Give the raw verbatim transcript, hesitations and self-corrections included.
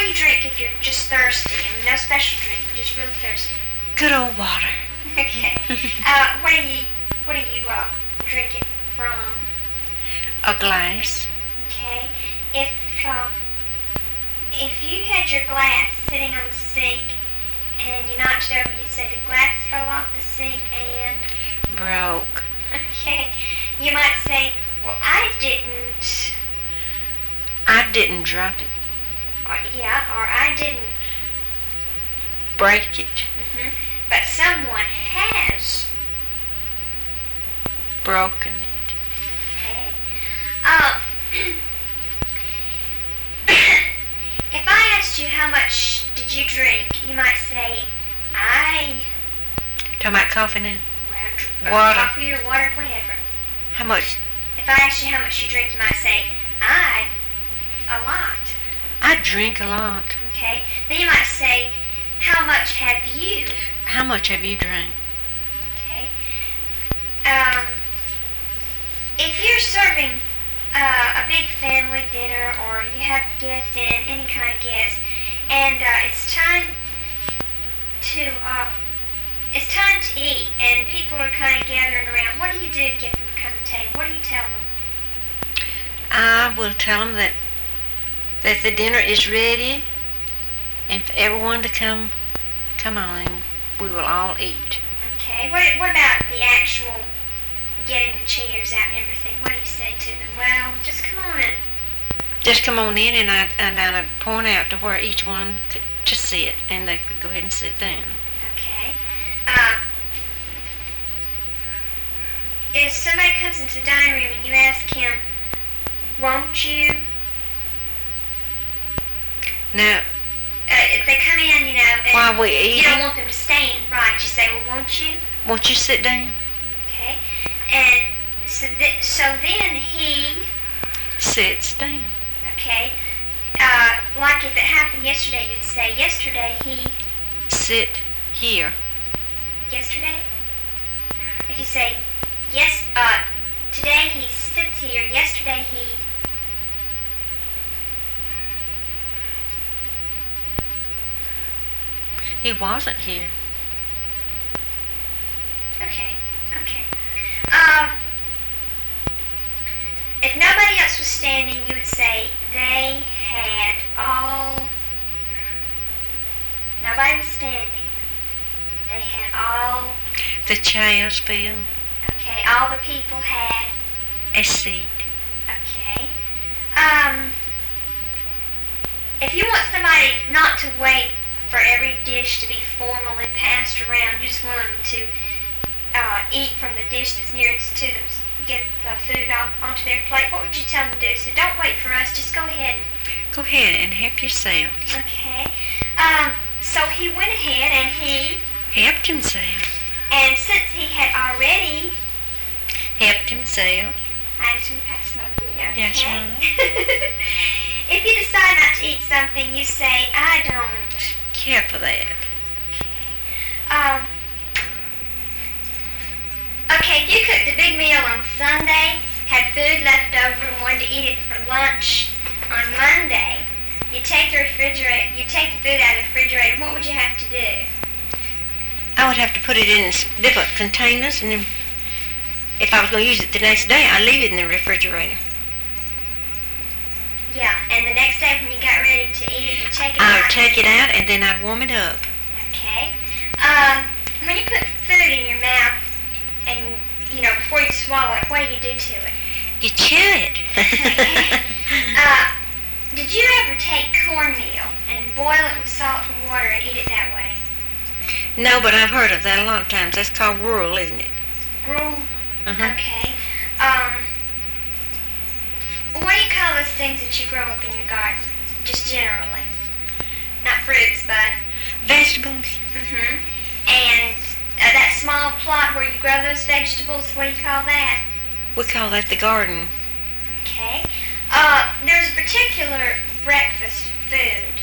do you drink if you're just thirsty? I mean, no special drink, just really thirsty. Good old water. Okay. uh, what do you what do you uh, drink it from? A glass. Okay. If uh, if you had your glass sitting on the sink and you knocked it over, you'd say the glass fell off the sink and broke. Okay. You might say, well, I didn't. I didn't drop it. Or, yeah, or I didn't break it. Mm-hmm. But someone has broken it. Okay. Um, if I asked you how much did you drink, you might say, I... Talking about coffee now? Well, water. Coffee or water, whatever. How much? If I asked you how much you drink, you might say, I, a lot. I drink a lot. Okay. Then you might say, how much have you? How much have you drank? Okay. Um, if you're serving uh, a big family dinner or you have guests in, any kind of guests, and uh, it's time to uh, it's time to eat, and people are kind of gathering around, what do you do to get them to come to the table? What do you tell them? I will tell them that that the dinner is ready, and for everyone to come, come on, and we will all eat. Okay. What what about the actual getting the chairs out and everything? What do you say to them? Well, just come on in. Just come on in, and I and I point out to where each one could just sit, and they could go ahead and sit down. Okay. Uh, if somebody comes into the dining room and you ask him, won't you? Now, uh, if they come in, you know, and while we eat, you don't want them to stand, right? You say, well, won't you? Won't you sit down? Okay. And so, th- so then he sits down. Okay. Uh, like if it happened yesterday, you'd say, yesterday he sit here. Yesterday? If you say, yes, uh, today he sits here, yesterday he... He wasn't here. Okay, okay. Um, if nobody else was standing, you would say, they had all... Nobody was standing. They had all... The chairs filled. Okay, all the people had... A seat. Okay. Um, if you want somebody not to wait for every dish to be formally passed around, you just want them to uh, eat from the dish that's nearest to them, get the food off onto their plate, what would you tell them to do? So don't wait for us, just go ahead. Go ahead and help yourself. Okay. Um, so he went ahead and he... Helped himself. And since he had already... Helped himself. I asked him to pass something. Okay. Yes, ma'am. If you decide not to eat something, you say, I don't care for that. Okay. Um, okay, if you cooked a big meal on Sunday, had food left over and wanted to eat it for lunch on Monday, you take the refrigerator, you take the food out of the refrigerator, what would you have to do? I would have to put it in different containers, and then if I was going to use it the next day, I'd leave it in the refrigerator. Yeah, and the next day when you got ready to eat it, you take it I out. would take it out, and then I'd warm it up. Okay. Um, when you put food in your mouth, and, you know, before you swallow it, what do you do to it? You chew it. uh, did you ever take cornmeal and boil it with salt and water and eat it that way? No, but I've heard of that a lot of times. That's called gruel, isn't it? Gruel? Uh-huh. Okay. Um, what do you call those things that you grow up in your garden? Just generally. Not fruits, but... Vegetables. Mm-hmm. And uh, that small plot where you grow those vegetables, what do you call that? We call that the garden. Okay. Uh, there's a particular breakfast food